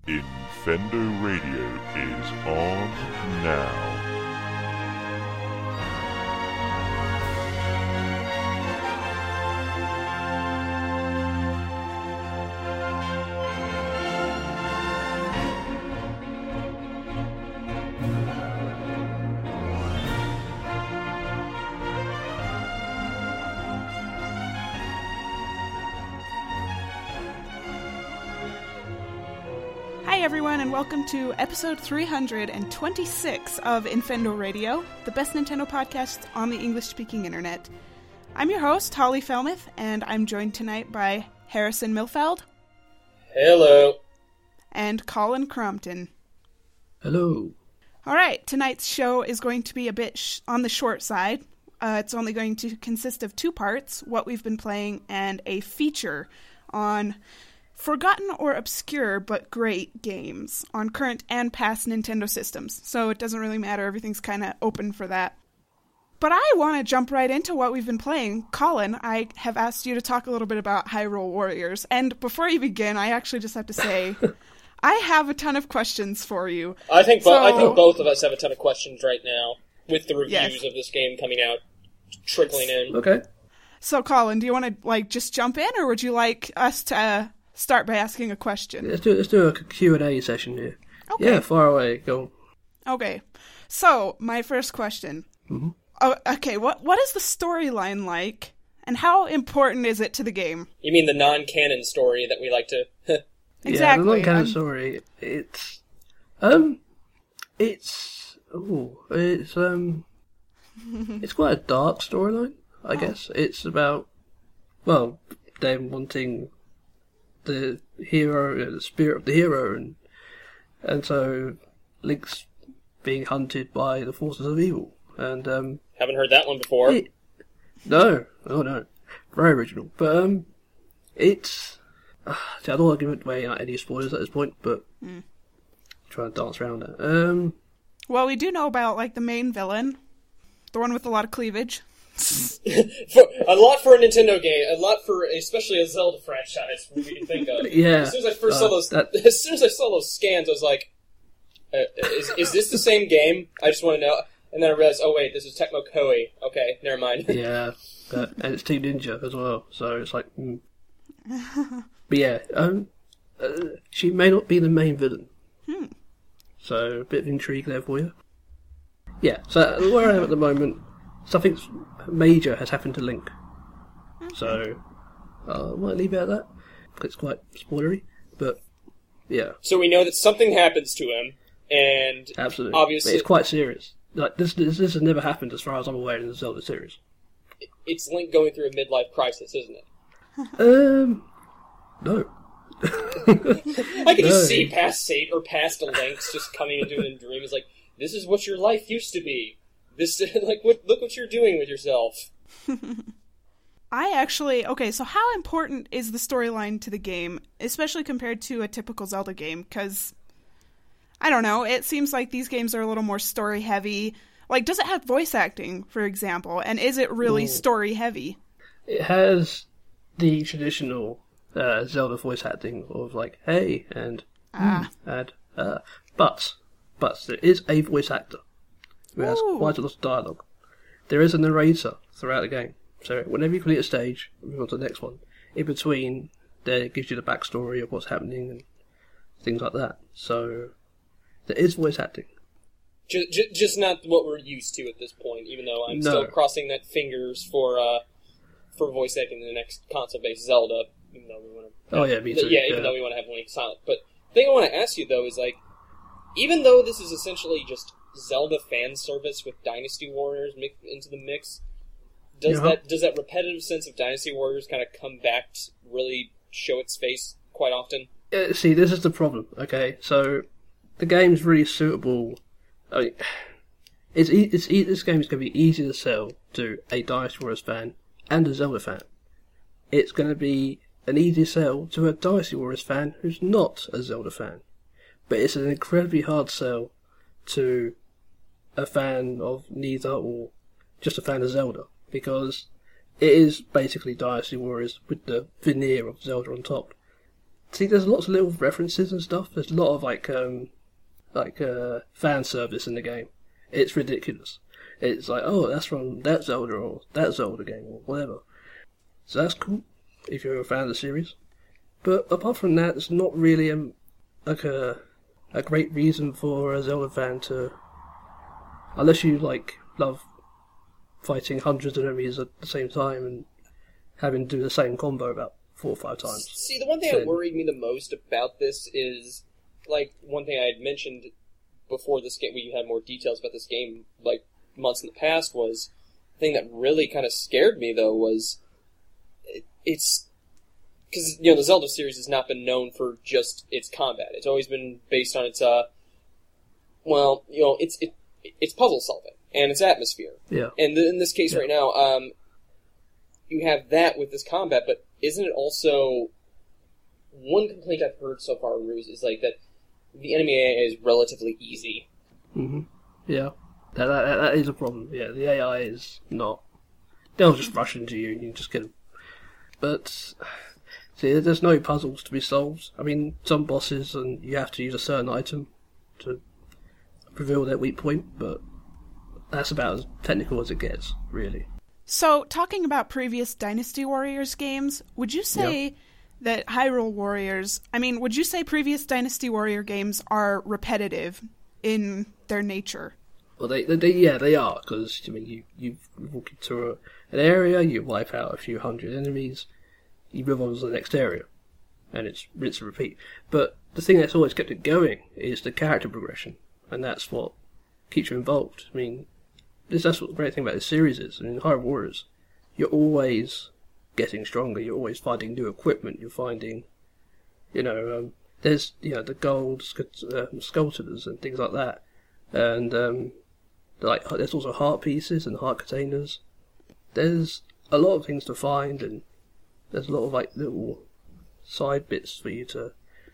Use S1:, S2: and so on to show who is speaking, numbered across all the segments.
S1: Infendo Radio is on now.
S2: Hi everyone, and welcome to episode 326 of Infendo Radio, the best Nintendo podcast on the English-speaking internet. I'm your host, Holly Felmuth, and I'm joined tonight by Harrison Milfeld.
S3: Hello.
S2: And Colin Crompton.
S4: Hello.
S2: Alright, tonight's show is going to be a bit on the short side. It's only going to consist of two parts, what we've been playing, and a feature on forgotten or obscure but great games on current and past Nintendo systems. So it doesn't really matter, everything's kind of open for that. But I want to jump right into what we've been playing. Colin, I have asked you to talk a little bit about Hyrule Warriors. And before you begin, I actually just have to say, I have a ton of questions for you.
S3: I think both of us have a ton of questions right now, with the reviews of this game coming out, trickling in.
S4: Okay.
S2: So Colin, do you want to just jump in, or would you like us to start by asking a question?
S4: Let's do a Q&A session here.
S2: Okay.
S4: Yeah, far away. Go on.
S2: Okay. So, my first question.
S4: Mm-hmm.
S2: Oh, okay, what is the storyline like, and how important is it to the game?
S3: You mean the non-canon story that we like to...
S2: Exactly.
S4: Yeah, the non-canon story, it's quite a dark storyline, I guess. It's about, well, them wanting the hero, the spirit of the hero, and so Link's being hunted by the forces of evil. And
S3: haven't heard that one before.
S4: No, very original. But it's see, I don't want to give away any spoilers at this point, but try and dance around it.
S2: Well, we do know about the main villain, the one with a lot of cleavage.
S3: A lot for a Nintendo game, a lot for especially a Zelda franchise we can think of.
S4: Yeah.
S3: As soon as I first saw those scans, I was like, "Is this the same game?" I just want to know. And then I realized, oh wait, this is Tecmo Koei. Okay, never mind.
S4: Yeah, and it's Team Ninja as well, so it's like. But yeah, she may not be the main villain. So a bit of intrigue there for you. Yeah, so where I am at the moment, something major has happened to Link. So, I might leave it at that. It's quite spoilery, but yeah.
S3: So we know that something happens to him, and
S4: absolutely,
S3: obviously
S4: but it's quite serious. This has never happened as far as I'm aware in the Zelda series.
S3: It's Link going through a midlife crisis, isn't it?
S4: No.
S3: I can just see past Link's just coming into a dream. It's like, this is what your life used to be. This, look what you're doing with yourself.
S2: So how important is the storyline to the game, especially compared to a typical Zelda game? Because, I don't know, it seems like these games are a little more story-heavy. Does it have voice acting, for example? And is it really story-heavy?
S4: It has the traditional Zelda voice acting of hey, and but there is a voice actor who has quite a lot of dialogue. There is a narrator throughout the game. So whenever you complete a stage, move on to the next one. In between, there it gives you the backstory of what's happening and things like that. So there is voice acting.
S3: Just not what we're used to at this point, even though I'm still crossing that fingers for voice acting in the next console-based Zelda. Even though we want to,
S4: me too.
S3: Even though we want to have Link silent. But the thing I want to ask you though is even though this is essentially just Zelda fan service with Dynasty Warriors mixed into the mix, does that repetitive sense of Dynasty Warriors kind of come back to really show its face quite often?
S4: See, this is the problem. Okay, so the game's really suitable. I mean, this game is going to be easy to sell to a Dynasty Warriors fan and a Zelda fan. It's going to be an easy sell to a Dynasty Warriors fan who's not a Zelda fan. But it's an incredibly hard sell to a fan of neither or just a fan of Zelda, because it is basically Dynasty Warriors with the veneer of Zelda on top. See, there's lots of little references and stuff. There's a lot of fan service in the game. It's ridiculous. It's like, oh, that's from that Zelda or that Zelda game or whatever. So that's cool if you're a fan of the series. But apart from that, it's not really a great reason for a Zelda fan to, unless you love fighting hundreds of enemies at the same time and having to do the same combo about 4 or 5 times.
S3: See, the one thing that worried me the most about this is, one thing I had mentioned before this game, we had more details about this game, months in the past, was the thing that really kind of scared me, though, was it's because, the Zelda series has not been known for just its combat. It's always been based on its, it's puzzle solving and its atmosphere.
S4: Yeah.
S3: And in this case right now, you have that with this combat, but isn't it also, one complaint I've heard so far, Ruse, is that the enemy AI is relatively easy.
S4: Mm-hmm. Yeah. That is a problem. Yeah, the AI is not. They'll just rush into you and you just get them. But, see, there's no puzzles to be solved. I mean, some bosses, and you have to use a certain item to reveal their weak point, but that's about as technical as it gets, really.
S2: So, talking about previous Dynasty Warriors games, would you say that Hyrule Warriors... would you say previous Dynasty Warrior games are repetitive in their nature?
S4: Well, they are, because, you walk into an area, you wipe out a few hundred enemies, you move on to the next area, and it's rinse and repeat. But the thing that's always kept it going is the character progression, and that's what keeps you involved. That's what the great thing about this series is. Hyrule Warriors, you're always getting stronger, you're always finding new equipment, you're finding, there's, the gold sculptors and things like that, and, there's also heart pieces and heart containers. There's a lot of things to find, and there's a lot of little side bits for you to,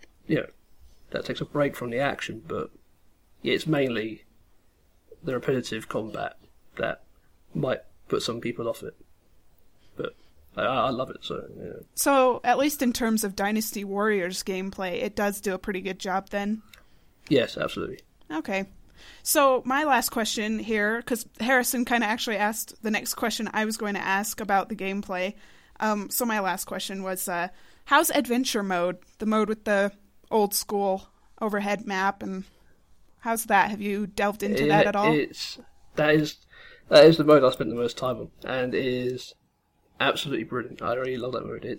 S4: that takes a break from the action, but it's mainly the repetitive combat that might put some people off it. But I love it, so, yeah.
S2: So, at least in terms of Dynasty Warriors gameplay, it does do a pretty good job then?
S4: Yes, absolutely.
S2: Okay. So, my last question here, because Harrison kind of actually asked the next question I was going to ask about the gameplay. So my last question was, how's Adventure Mode, the mode with the old school overhead map, and how's that? Have you delved into that at all?
S4: That is the mode I spent the most time on, and it is absolutely brilliant. I really love that mode.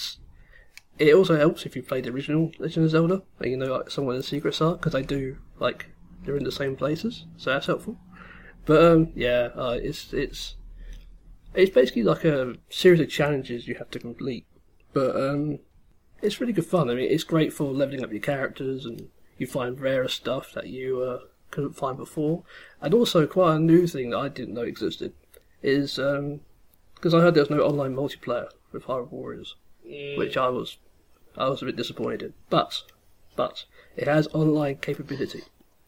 S4: It also helps if you played the original Legend of Zelda, and you know somewhere the secrets are, because they're in the same places, so that's helpful. But it's basically like a series of challenges you have to complete, but it's really good fun. It's great for leveling up your characters, and you find rarer stuff that you couldn't find before. And also, quite a new thing that I didn't know existed is because I heard there was no online multiplayer with Hyrule Warriors, which I was a bit disappointed in. But it has online capability,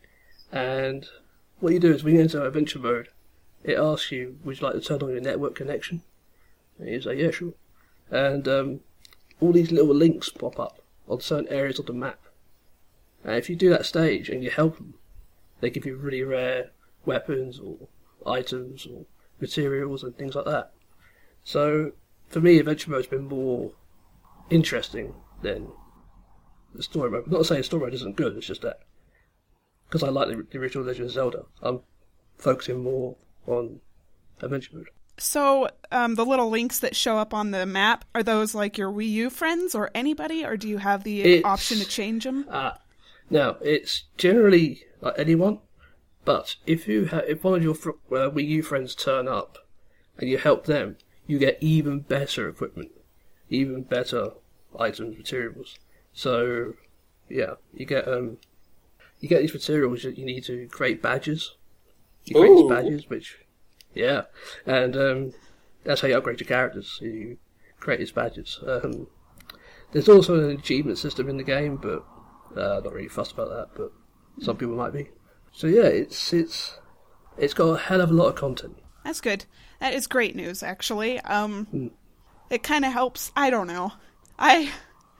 S4: and what you do is when you enter Adventure Mode, it asks you, would you like to turn on your network connection? And you say, yeah, sure. And all these little links pop up on certain areas of the map. And if you do that stage and you help them, they give you really rare weapons or items or materials and things like that. So, for me, Adventure Mode's been more interesting than the story mode. Not to say the story mode isn't good, it's just that because I like the original Legend of Zelda, I'm focusing more on Adventure Mode.
S2: So, the little links that show up on the map, are those like your Wii U friends or anybody, or do you have the option to change them?
S4: Now, it's generally like anyone, but if one of your Wii U friends turn up and you help them, you get even better equipment, even better items, materials. So, yeah, you get these materials that you need to create badges. You create these badges, which, yeah, and that's how you upgrade your characters. You create these badges. There's also an achievement system in the game, but not really fussed about that. But some people might be. So yeah, it's got a hell of a lot of content.
S2: That's good. That is great news, actually. It kind of helps. I don't know. I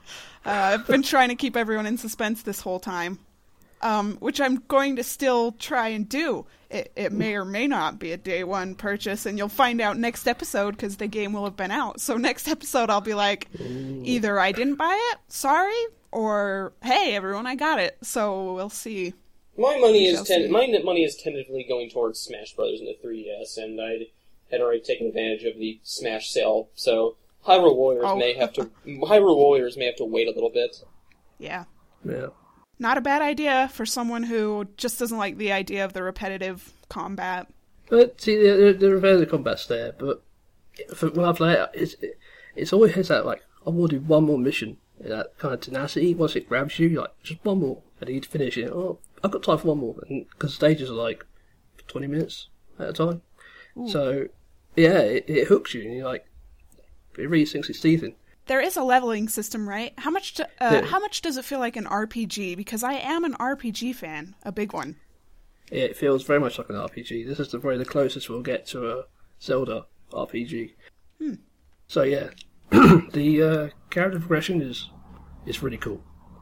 S2: I've been trying to keep everyone in suspense this whole time, which I'm going to still try and do. It may or may not be a day one purchase, and you'll find out next episode because the game will have been out. So next episode I'll be like, either I didn't buy it, sorry, or hey, everyone, I got it. So we'll see.
S3: My money is tentatively going towards Smash Brothers and the 3DS, and I had already taken advantage of the Smash sale. So Hyrule Warriors may have to wait a little bit.
S2: Yeah.
S4: Yeah.
S2: Not a bad idea for someone who just doesn't like the idea of the repetitive combat.
S4: But see, the repetitive combat's there, but when I play it, it's always has that, like, I want to do one more mission. That kind of tenacity, once it grabs you, you're like, just one more. And you need to finish it. Oh, I've got time for one more. Because stages are like 20 minutes at a time. Ooh. So, yeah, it hooks you, and you're like, it really sinks its teeth in.
S2: There is a leveling system, right? How much does it feel like an RPG? Because I am an RPG fan, a big one.
S4: Yeah, it feels very much like an RPG. This is probably the closest we'll get to a Zelda RPG. So yeah, the character progression is really cool,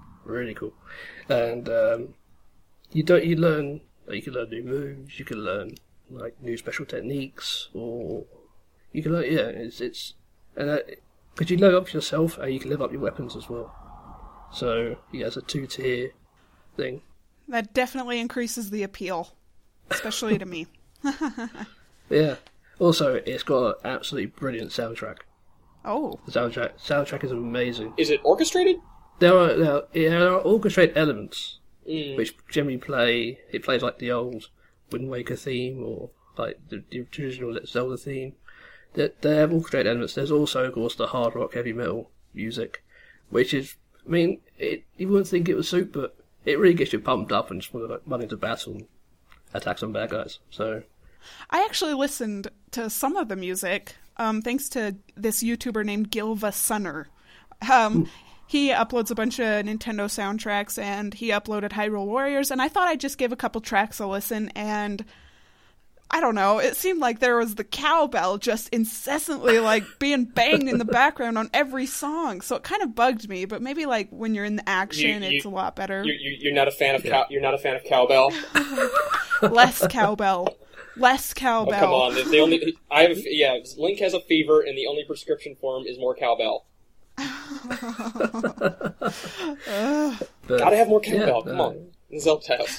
S4: and you can learn new moves, you can learn like new special techniques, or you can learn because you level up yourself and you can level up your weapons as well. So he has a 2-tier thing.
S2: That definitely increases the appeal, especially to me.
S4: Yeah. Also, it's got an absolutely brilliant soundtrack.
S2: Oh.
S4: The soundtrack is amazing.
S3: Is it orchestrated?
S4: There are orchestrated elements which generally plays like the old Wind Waker theme or like the traditional Zelda theme. They have orchestrated elements. There's also, of course, the hard rock, heavy metal music, which is, I mean, you wouldn't think it would suit, but it really gets you pumped up and just want to like, run into battle and attack some bad guys. So,
S2: I actually listened to some of the music, thanks to this YouTuber named Gilva Sunner. He uploads a bunch of Nintendo soundtracks, and he uploaded Hyrule Warriors, and I thought I'd just give a couple tracks a listen, and I don't know, it seemed like there was the cowbell just incessantly like being banged in the background on every song, so it kind of bugged me. But maybe like when you're in the action, it's a lot better.
S3: You're not a fan of you're not a fan of cowbell.
S2: Less cowbell. Less cowbell.
S3: Oh, come on, Link has a fever, and the only prescription for him is more cowbell. Gotta have more cowbell. Come on, Zelda House.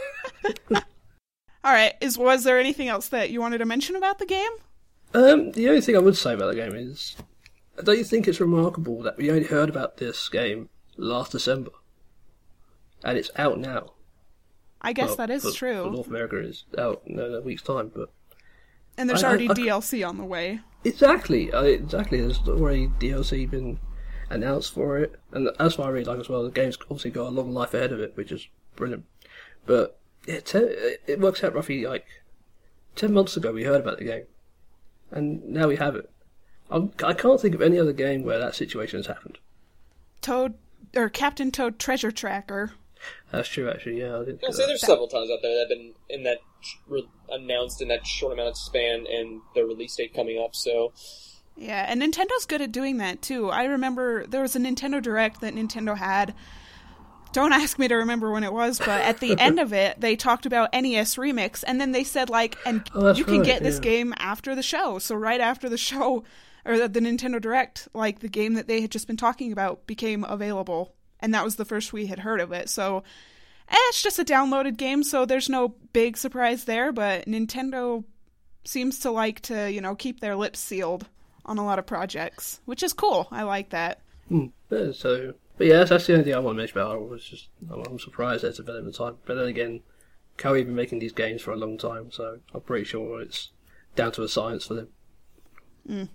S2: All right. Was there anything else that you wanted to mention about the game?
S4: The only thing I would say about the game is, don't you think it's remarkable that we only heard about this game last December, and it's out now?
S2: I guess that is true.
S4: For North America, it's out in a week's time,
S2: and there's already DLC on the way.
S4: Exactly. There's already DLC been announced for it, and that's what I really like as well. The game's obviously got a long life ahead of it, which is brilliant. But it works out roughly like 10 months ago we heard about the game, and now we have it. I can't think of any other game where that situation has happened.
S2: Captain Toad Treasure Tracker.
S4: That's true, actually. Yeah,
S3: I'll say there's several times out there that have been in that announced in that short amount of span, and the release date coming up. So
S2: yeah, and Nintendo's good at doing that too. I remember there was a Nintendo Direct that Nintendo had. Don't ask me to remember when it was, but at the end of it, they talked about NES Remix, and then they said, like, you can get this game after the show. So right after the show, or the Nintendo Direct, like, the game that they had just been talking about became available, and that was the first we had heard of it. So it's just a downloaded game, so there's no big surprise there, but Nintendo seems to like to, keep their lips sealed on a lot of projects, which is cool. I like that.
S4: But yeah, that's the only thing I want to mention about it. I'm surprised at its development time. But then again, Koei's been making these games for a long time, so I'm pretty sure it's down to a science for them.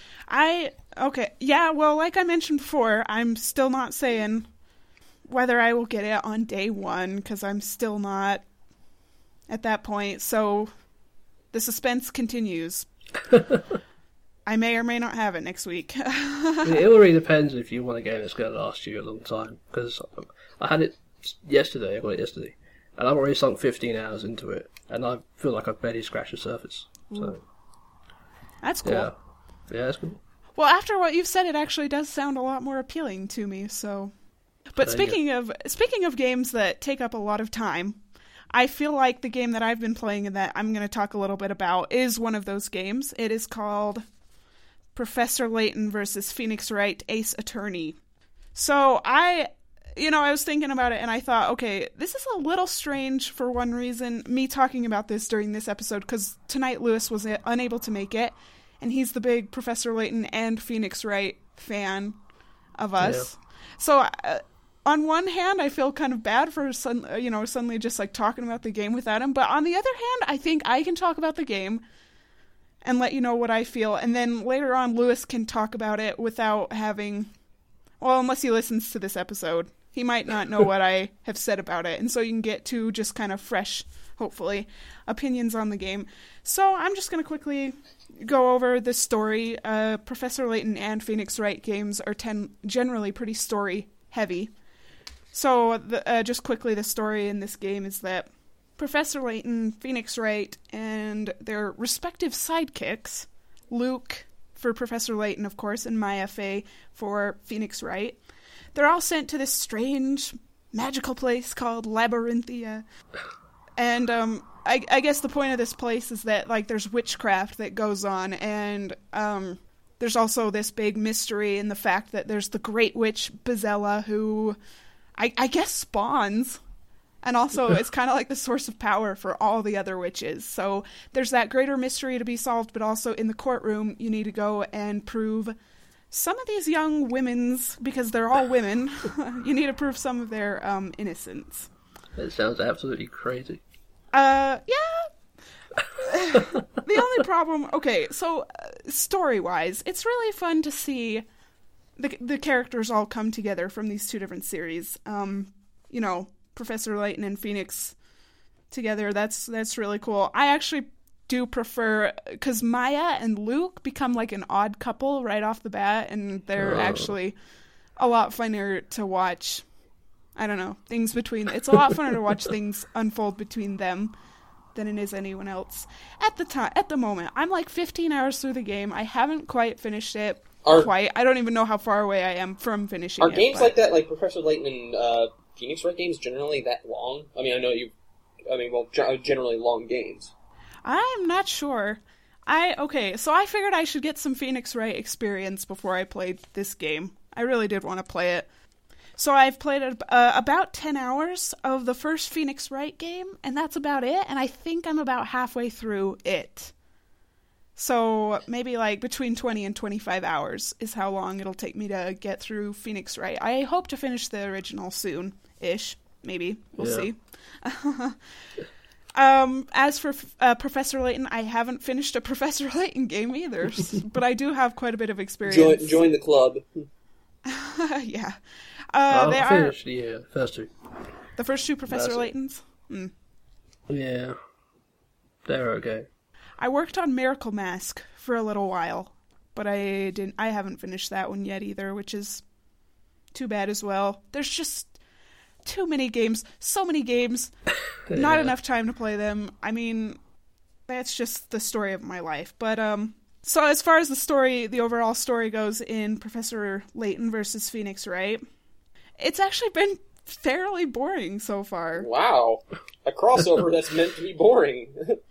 S2: Well, like I mentioned before, I'm still not saying whether I will get it on day one, because I'm still not at that point, so the suspense continues. I may or may not have it next week.
S4: It all really depends if you want a game that's going to last you a long time. Because I had it yesterday, I got it yesterday, and I've already sunk 15 hours into it, and I feel like I've barely scratched the surface. So
S2: that's cool.
S4: Yeah, that's cool.
S2: Well, after what you've said, it actually does sound a lot more appealing to me, so But speaking of games that take up a lot of time, I feel like the game that I've been playing and that I'm going to talk a little bit about is one of those games. It is called Professor Layton versus Phoenix Wright Ace Attorney. So I was thinking about it and I thought, okay, this is a little strange for one reason, me talking about this during this episode, because tonight Lewis was unable to make it, and he's the big Professor Layton and Phoenix Wright fan of us. Yeah. So on one hand, I feel kind of bad for suddenly just like talking about the game without him, but on the other hand, I think I can talk about the game and let you know what I feel, and then later on Lewis can talk about it without having, well, unless he listens to this episode. He might not know what I have said about it, and so you can get two just kind of fresh, hopefully, opinions on the game. So I'm just going to quickly go over the story. Professor Layton and Phoenix Wright games are generally pretty story-heavy. So just quickly, the story in this game is that Professor Layton, Phoenix Wright, and their respective sidekicks, Luke for Professor Layton, of course, and Maya Fey for Phoenix Wright, they're all sent to this strange, magical place called Labyrinthia. And I guess the point of this place is that like there's witchcraft that goes on, and there's also this big mystery in the fact that there's the Great Witch Bezella, who I guess spawns, and also it's kind of like the source of power for all the other witches. So there's that greater mystery to be solved, but also in the courtroom you need to go and prove some of these young women's, because they're all women, you need to prove some of their innocence.
S4: That sounds absolutely crazy.
S2: Yeah. The only problem... Okay, so story-wise, it's really fun to see the characters all come together from these two different series. Professor Layton and Phoenix together, that's really cool. I actually do prefer, because Maya and Luke become like an odd couple right off the bat, and they're actually a lot funnier to watch. I don't know, it's a lot funner to watch things unfold between them than it is anyone else. At the moment, I'm like 15 hours through the game. I haven't quite finished it. I don't even know how far away I am from finishing it.
S3: Are games like that, like Professor Layton and Phoenix Wright games, generally that long? I mean, generally long games.
S2: I'm not sure. So I figured I should get some Phoenix Wright experience before I played this game. I really did want to play it. So I've played about 10 hours of the first Phoenix Wright game, and that's about it, and I think I'm about halfway through it. So maybe like between 20 and 25 hours is how long it'll take me to get through Phoenix Wright. I hope to finish the original soon-ish. Maybe. We'll see. As for Professor Layton, I haven't finished a Professor Layton game either, but I do have quite a bit of experience.
S3: Join the club.
S2: Yeah.
S4: I finished the first two.
S2: The first two Professor Laytons? Mm.
S4: Yeah. They're okay.
S2: I worked on Miracle Mask for a little while, but I haven't finished that one yet either, which is too bad as well. There's just too many games, so many games, not enough time to play them. I mean, that's just the story of my life. But so as far as the overall story goes in Professor Layton versus Phoenix Wright, it's actually been fairly boring so far.
S3: Wow, a crossover that's meant to be boring.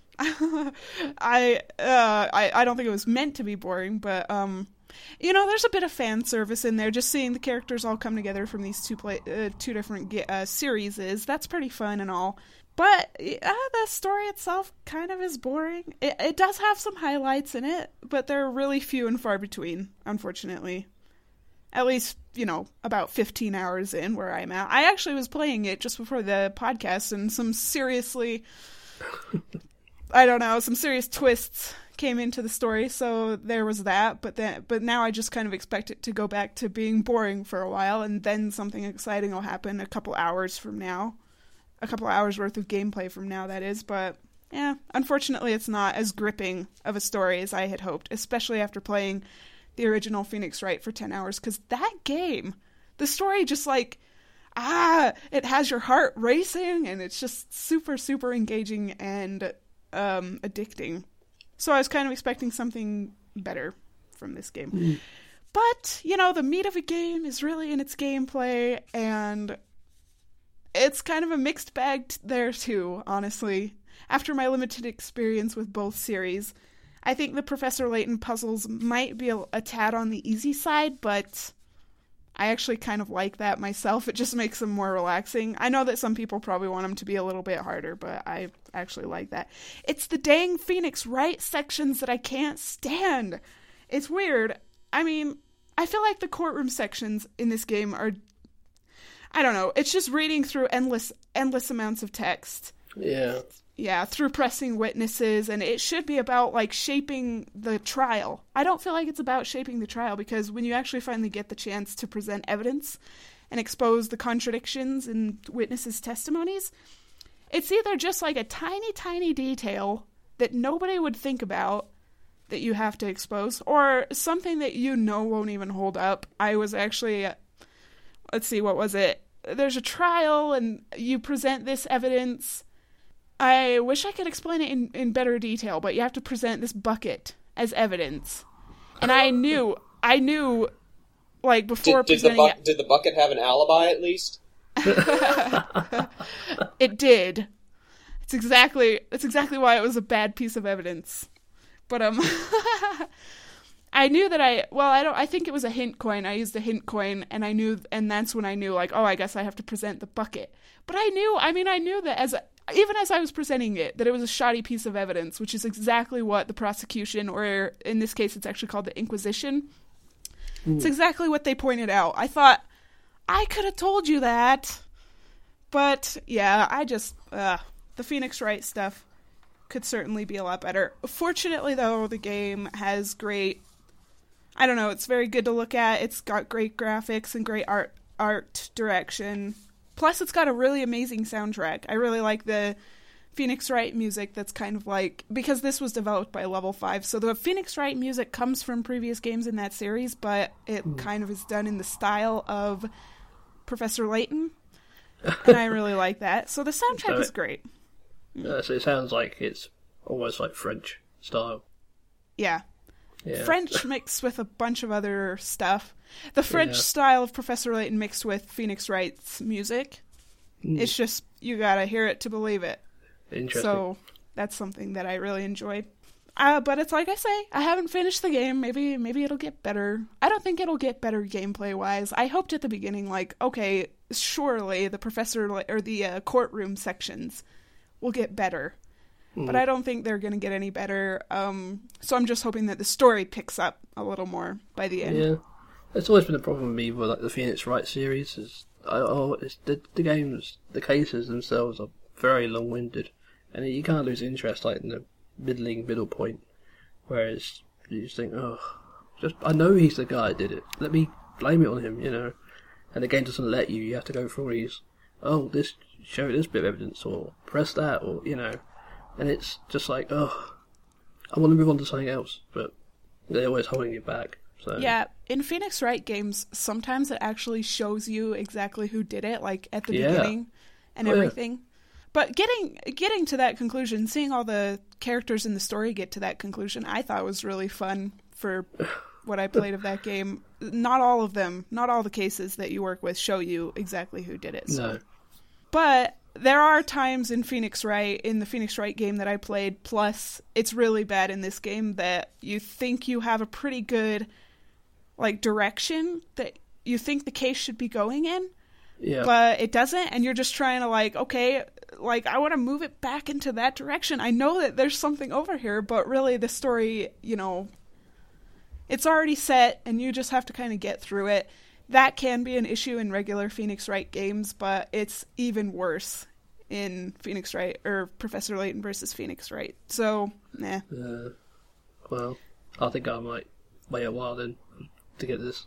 S2: I don't think it was meant to be boring, but there's a bit of fan service in there. Just seeing the characters all come together from these two different series that's pretty fun and all. But the story itself kind of is boring. It does have some highlights in it, but they're really few and far between, unfortunately. At least, about 15 hours in where I'm at. I actually was playing it just before the podcast, and some seriously... some serious twists came into the story, so there was that, but now I just kind of expect it to go back to being boring for a while, and then something exciting will happen a couple hours worth of gameplay from now, that is, but yeah, unfortunately it's not as gripping of a story as I had hoped, especially after playing the original Phoenix Wright for 10 hours, because that game, the story just like, it has your heart racing, and it's just super, super engaging and addicting. So I was kind of expecting something better from this game. But, the meat of a game is really in its gameplay, and it's kind of a mixed bag there too, honestly. After my limited experience with both series, I think the Professor Layton puzzles might be a tad on the easy side, but I actually kind of like that myself. It just makes them more relaxing. I know that some people probably want them to be a little bit harder, but I actually like that. It's the dang Phoenix Wright sections that I can't stand. It's weird. I mean, I feel like the courtroom sections in this game are, I don't know, it's just reading through endless amounts of text.
S4: Yeah.
S2: Yeah, through pressing witnesses, and it should be about, like, shaping the trial. I don't feel like it's about shaping the trial, because when you actually finally get the chance to present evidence and expose the contradictions in witnesses' testimonies, it's either just, like, a tiny, tiny detail that nobody would think about that you have to expose, or something that won't even hold up. I was actually, let's see, what was it? There's a trial, and you present this evidence. I wish I could explain it in better detail, but you have to present this bucket as evidence. And I knew, like, before presenting it...
S3: Did the bucket have an alibi, at least?
S2: It did. It's exactly why it was a bad piece of evidence. But, I knew that I think it was a hint coin. I used a hint coin, and that's when I knew, like, oh, I guess I have to present the bucket. But I knew that even as I was presenting it, that it was a shoddy piece of evidence, which is exactly what the prosecution, or in this case, it's actually called the Inquisition. It's exactly what they pointed out. I thought, I could have told you that. But, yeah, the Phoenix Wright stuff could certainly be a lot better. Fortunately, though, the game has great, I don't know, it's very good to look at. It's got great graphics and great art direction. Plus, it's got a really amazing soundtrack. I really like the Phoenix Wright music that's kind of like... Because this was developed by Level 5, so the Phoenix Wright music comes from previous games in that series, but it kind of is done in the style of Professor Layton, and I really like that. So the soundtrack is great.
S4: So it sounds like it's almost like French style.
S2: Yeah. French mixed with a bunch of other stuff. The French style of Professor Layton mixed with Phoenix Wright's music. It's just, you gotta hear it to believe it.
S4: Interesting.
S2: So, that's something that I really enjoyed. But it's like I say, I haven't finished the game. Maybe it'll get better. I don't think it'll get better gameplay-wise. I hoped at the beginning, like, okay, surely the the courtroom sections will get better. But I don't think they're going to get any better. So I'm just hoping that the story picks up a little more by the end.
S4: Yeah. It's always been a problem with me with like the Phoenix Wright series. The games, the cases themselves are very long-winded. And you can't lose interest like in the middle point. Whereas you just think, I know he's the guy that did it. Let me blame it on him, And the game doesn't let you. You have to go through all these, show this bit of evidence, or press that, or, And it's just like, I want to move on to something else, but they're always holding you back. So.
S2: Yeah, in Phoenix Wright games, sometimes it actually shows you exactly who did it, like at the beginning and everything. But getting to that conclusion, seeing all the characters in the story get to that conclusion, I thought was really fun for what I played of that game. Not all of them, not all the cases that you work with show you exactly who did it. So.
S4: No.
S2: But there are times in the Phoenix Wright game that I played, plus it's really bad in this game, that you think you have a pretty good direction that you think the case should be going in, but it doesn't, and you're just trying to I want to move it back into that direction. I know that there's something over here, but really the story, it's already set, and you just have to kind of get through it. That can be an issue in regular Phoenix Wright games, but it's even worse in Phoenix Wright, or Professor Layton versus Phoenix Wright. So, nah.
S4: Well, I think I might wait a while then to get this.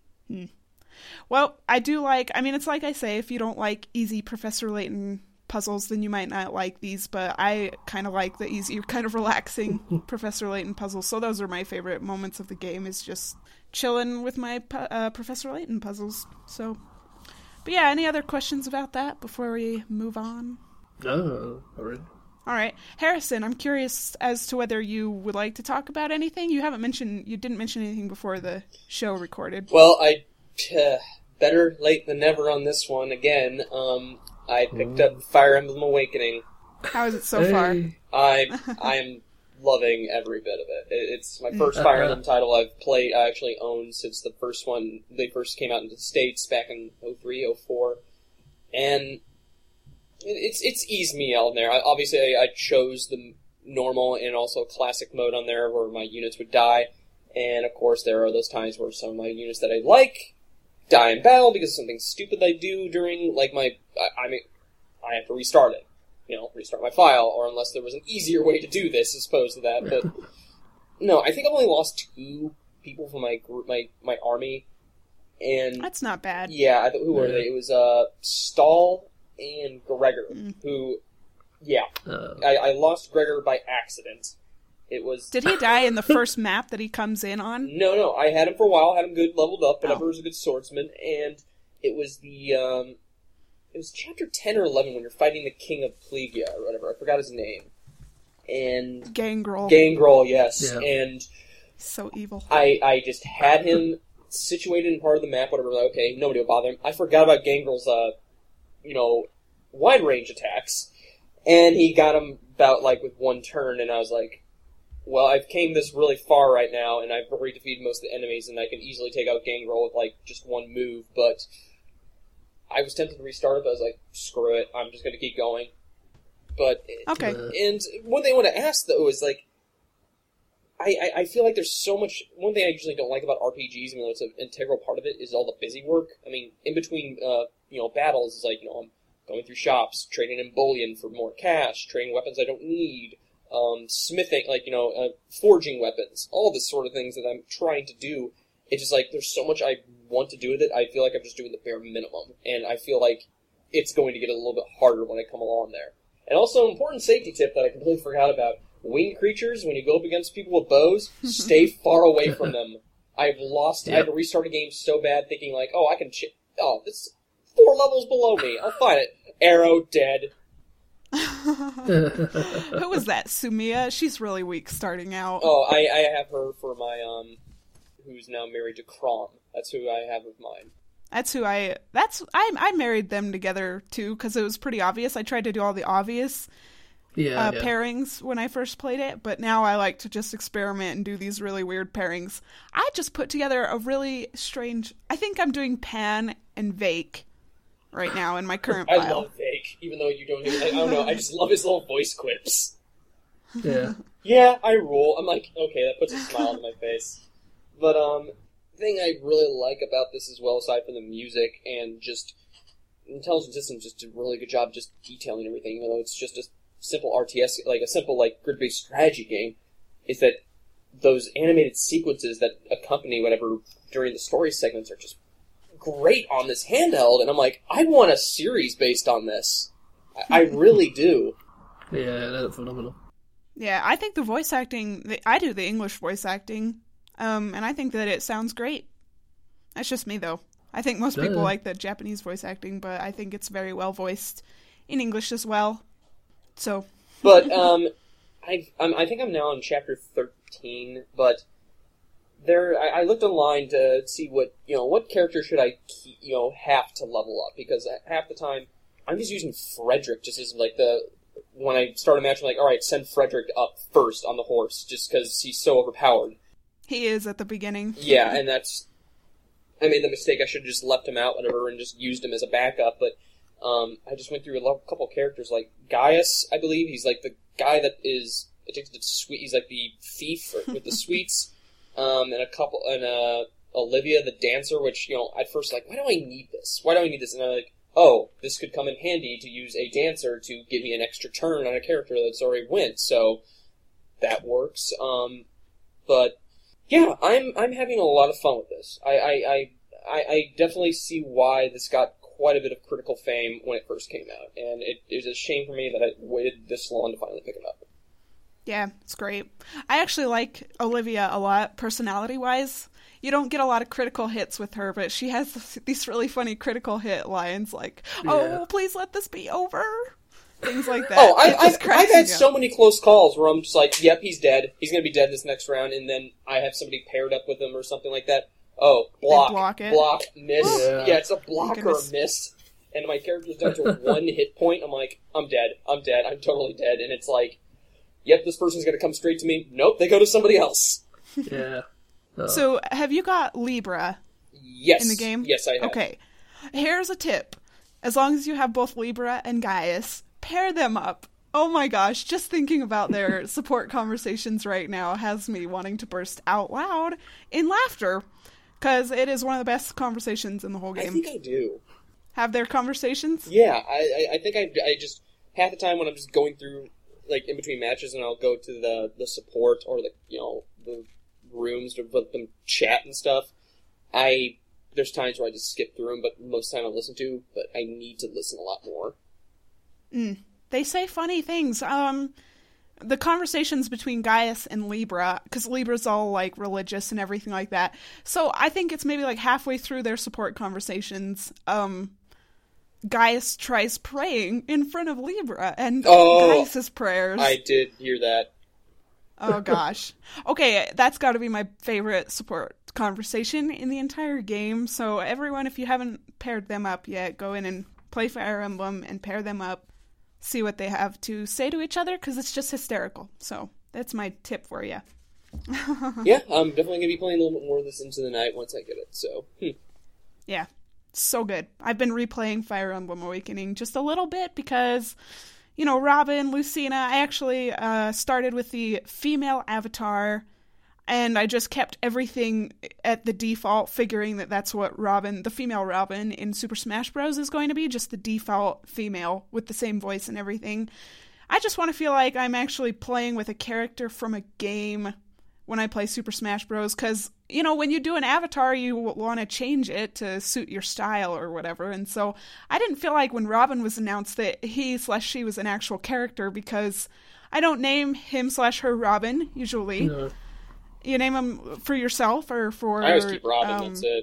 S2: Well, I do it's like I say, if you don't like easy Professor Layton puzzles, then you might not like these, but I kind of like the easier, kind of relaxing Professor Layton puzzles, so those are my favorite moments of the game, is just chilling with my Professor Layton puzzles. So, but yeah, any other questions about that before we move on?
S4: No, not really.
S2: All right. Harrison, I'm curious as to whether you would like to talk about anything. You didn't mention anything before the show recorded.
S3: Well, better late than never on this one again. I picked up Fire Emblem Awakening.
S2: How is it so far?
S3: I'm loving every bit of it. It's my first Fire Emblem title I actually owned since the first one, they first came out into the States back in 03, 04. And it's eased me out in there. I chose the normal and also classic mode on there where my units would die. And of course there are those times where some of my units that I like die in battle because of something stupid I do during, like, I have to restart it. Restart my file, or unless there was an easier way to do this as opposed to that. But no, I think I've only lost 2 people from my group, my army, and
S2: that's not bad.
S3: Yeah, who were they? It was Stahl and Gregor. Who, yeah, I lost Gregor by accident. It was.
S2: Did he die in the first map that he comes in on?
S3: No, I had him for a while, had him good leveled up, but was a good swordsman, and it was the it was chapter 10 or 11 when you're fighting the King of Plegia or whatever. I forgot his name. And Gangrel, yes. Yeah. And
S2: so evil.
S3: I just had him situated in part of the map, whatever. Like, okay, nobody will bother him. I forgot about Gangrel's, wide range attacks. And he got him about, with one turn, and I was like, well, I've came this really far right now, and I've already defeated most of the enemies, and I can easily take out Gangrel with, just one move, but I was tempted to restart it, but I was like, screw it, I'm just going to keep going. But,
S2: okay.
S3: And one thing I want to ask, though, is, I feel like there's so much, one thing I usually don't like about RPGs, even though it's an integral part of it, is all the busy work. I mean, in between, battles, is I'm going through shops, trading in bullion for more cash, trading weapons I don't need, smithing, forging weapons, all this sort of things that I'm trying to do. It's just there's so much I want to do with it, I feel like I'm just doing the bare minimum. And I feel like it's going to get a little bit harder when I come along there. And also, an important safety tip that I completely forgot about. Winged creatures, when you go up against people with bows, stay far away from them. I had to restart a game so bad thinking I can this is 4 levels below me. I'll find it. Arrow, dead.
S2: Who was that? Sumia? She's really weak starting out.
S3: Oh, I have her for my, who's now married to Krom. That's who I have of mine.
S2: I married them together too, because it was pretty obvious. I tried to do all the obvious pairings when I first played it, but now I like to just experiment and do these really weird pairings. I just put together a really strange, I think I'm doing Pan and Vake right now in my current file.
S3: I love Vake, even though you don't I don't know, I just love his little voice quips.
S4: Yeah.
S3: Yeah, I rule. I'm like, okay, that puts a smile on my face. But, the thing I really like about this as well, aside from the music and just Intelligent Systems just did a really good job just detailing everything, even though it's just a simple RTS, a simple, grid-based strategy game, is that those animated sequences that accompany whatever during the story segments are just great on this handheld, and I'm like, I want a series based on this. I really do.
S4: Yeah, that's phenomenal.
S2: Yeah, I think the voice acting, I do the English voice acting, and I think that it sounds great. That's just me, though. I think most people like the Japanese voice acting, but I think it's very well voiced in English as well. So,
S3: but I think I'm now on chapter 13. But I looked online to see what character should I have to level up, because half the time I'm just using Frederick just as when I start a match I'm like, all right, send Frederick up first on the horse just because he's so overpowered.
S2: He is at the beginning.
S3: Yeah, and I made the mistake. I should have just left him out, whatever, and just used him as a backup. But I just went through a couple characters, like Gaius, I believe. He's the guy that is addicted to sweet. He's the thief with the sweets. And Olivia, the dancer, which, at first, why do I need this? Why do I need this? And I'm like, oh, this could come in handy to use a dancer to give me an extra turn on a character that's already went. So that works. But yeah, I'm having a lot of fun with this. I definitely see why this got quite a bit of critical fame when it first came out, and it is a shame for me that I waited this long to finally pick it up.
S2: Yeah, it's great. I actually like Olivia a lot, personality-wise. You don't get a lot of critical hits with her, but she has these really funny critical hit lines oh, please let this be over. things like that.
S3: Oh,
S2: It just
S3: I've
S2: cracks
S3: had
S2: me up.
S3: so many close calls where I'm just like, yep, he's dead. He's going to be dead this next round, and then I have somebody paired up with him or something like that. Oh, block,
S2: it.
S3: block, miss.
S4: Yeah.
S3: Yeah, it's a block or a
S2: Goodness.
S3: miss. And my character's down to 1 hit point. I'm like, I'm dead, I'm totally dead. And it's like, yep, this person's going to come straight to me. Nope, they go to somebody else.
S4: Yeah.
S2: So, have you got Libra
S3: Yes.
S2: in the game?
S3: Yes, I have.
S2: Okay. Here's a tip. As long as you have both Libra and Gaius, pair them up. Oh my gosh, just thinking about their support conversations right now has me wanting to burst out loud in laughter, because it is one of the best conversations in the whole
S3: I
S2: game.
S3: think I do.
S2: Have their conversations?
S3: Yeah, I think I just, half the time when I'm just going through, like, in between matches, and I'll go to the support or the rooms to let them chat and stuff, there's times where I just skip through them, but most of the time I listen to, but I need to listen a lot more.
S2: They say funny things. The conversations between Gaius and Libra, because Libra's all, like, religious and everything like that. So I think it's maybe, like, halfway through their support conversations, Gaius tries praying in front of Libra, and Gaius's prayers.
S3: I did hear that.
S2: Oh, gosh. Okay, that's got to be my favorite support conversation in the entire game. So everyone, if you haven't paired them up yet, go in and play Fire Emblem and pair them up. See what they have to say to each other, because it's just hysterical. So that's my tip for you.
S3: Yeah, I'm definitely going to be playing a little bit more of this into the night once I get it, so.
S2: Yeah, so good. I've been replaying Fire Emblem Awakening just a little bit because, you know, Robin, Lucina, I actually started with the female avatar, and I just kept everything at the default, figuring that that's what Robin, the female Robin in Super Smash Bros. Is going to be, just the default female with the same voice and everything. I just want to feel like I'm actually playing with a character from a game when I play Super Smash Bros. Because, you know, when you do an avatar, you want to change it to suit your style or whatever. And so I didn't feel like when Robin was announced that he/she was an actual character, because I don't name him/her Robin, usually.
S4: No.
S2: You name him for yourself or for...
S3: I always keep Robin, that's it.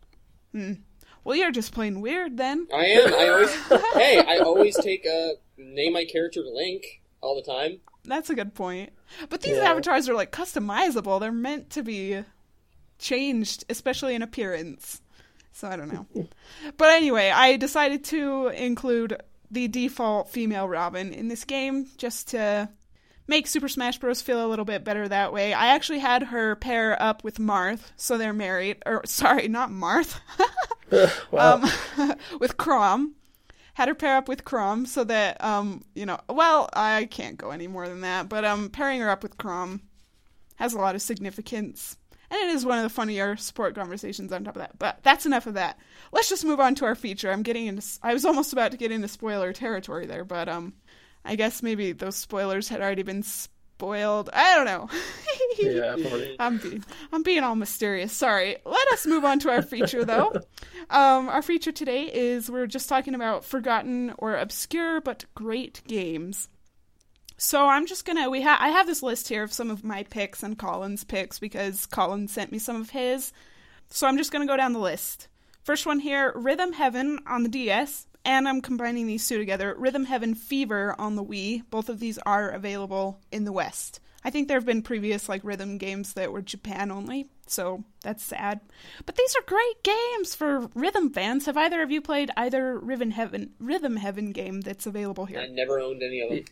S2: Well, you're just plain weird then.
S3: I am. I always name my character Link all the time.
S2: That's a good point. But these avatars are, like, customizable. They're meant to be changed, especially in appearance. So I don't know. But anyway, I decided to include the default female Robin in this game just to make Super Smash Bros. Feel a little bit better that way. I actually had her pair up with Marth, so they're married. Or, sorry, not Marth.
S4: Wow.
S2: With Chrom. Had her pair up with Chrom so that, you know, well, I can't go any more than that, but pairing her up with Chrom has a lot of significance. And it is one of the funnier support conversations on top of that. But that's enough of that. Let's just move on to our feature. I was almost about to get into spoiler territory there, but I guess maybe those spoilers had already been spoiled. I don't know.
S4: Yeah, probably.
S2: I'm being all mysterious. Sorry. Let us move on to our feature, though. Our feature today is we're just talking about forgotten or obscure but great games. So I'm just gonna I have this list here of some of my picks and Colin's picks because Colin sent me some of his. So I'm just gonna go down the list. First one here, Rhythm Heaven on the DS, and I'm combining these two together. Rhythm Heaven Fever on the Wii. Both of these are available in the West. I think there have been previous rhythm games that were Japan only, so that's sad. But these are great games for rhythm fans. Have either of you played either Rhythm Heaven game that's available here?
S3: I never owned any of them.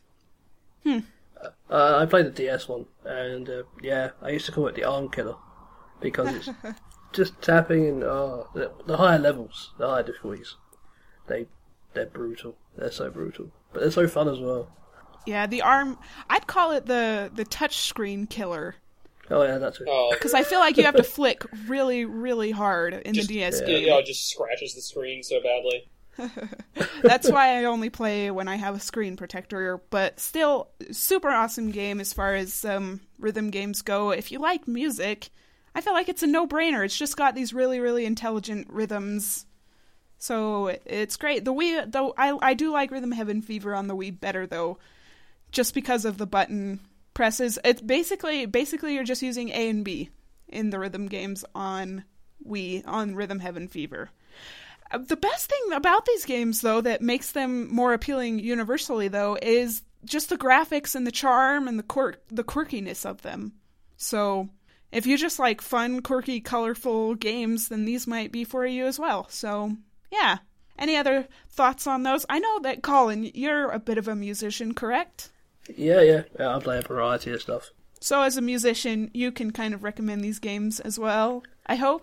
S4: I played the DS one, and I used to call it the Arm Killer, because it's just tapping and the higher levels, the higher difficulties. They're brutal. They're so brutal, but they're so fun as well.
S2: Yeah, the ARM, I'd call it the touchscreen killer.
S4: Oh yeah, that's it.
S2: Because I feel like you have to flick really, really hard in the DS game.
S3: Yeah, it just scratches the screen so badly.
S2: That's why I only play when I have a screen protector, but still, super awesome game as far as rhythm games go. If you like music, I feel like it's a no-brainer. It's just got these really, really intelligent rhythms. So it's great. The Wii, though, I do like Rhythm Heaven Fever on the Wii better, though, just because of the button presses. It's basically you're just using A and B in the rhythm games on Wii, on Rhythm Heaven Fever. The best thing about these games, though, that makes them more appealing universally, though, is just the graphics and the charm and the quirkiness of them. So if you just like fun, quirky, colorful games, then these might be for you as well. So, yeah. Any other thoughts on those? I know that, Colin, you're a bit of a musician, correct?
S4: Yeah, I play a variety of stuff.
S2: So as a musician, you can kind of recommend these games as well, I hope?